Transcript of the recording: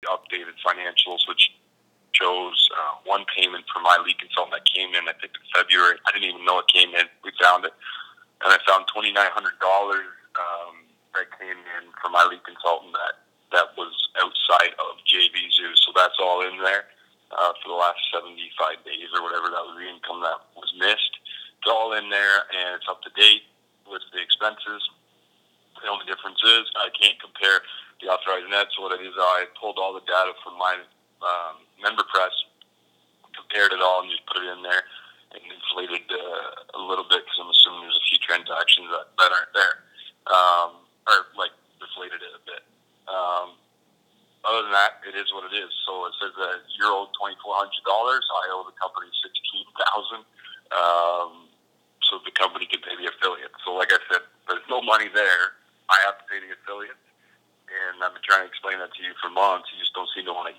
updated financials, which shows one payment for my lead consultant that came in, I think in February. I didn't even know it came in. We found it. And I found $2,900 that came in for my lead consultant that was outside of JV Zoo. So that's all in there for the last 75 days or whatever. That was the income that was missed. It's all in there, and it's up to date with the expenses. The only difference is I can't compare the authorized net. So what I did is I pulled all the data from my member press, compared it all, and just put it in there and inflated a little bit because I'm assuming there's a few transactions that aren't there, or like deflated it a bit. Other than that, it is what it is. So it says that you're owed $2,400. I owe the company $16,000. So the company can pay the affiliate. So like I said, there's no money there. I have to pay the affiliate. And I've been trying to explain that to you for months. You just don't seem to want to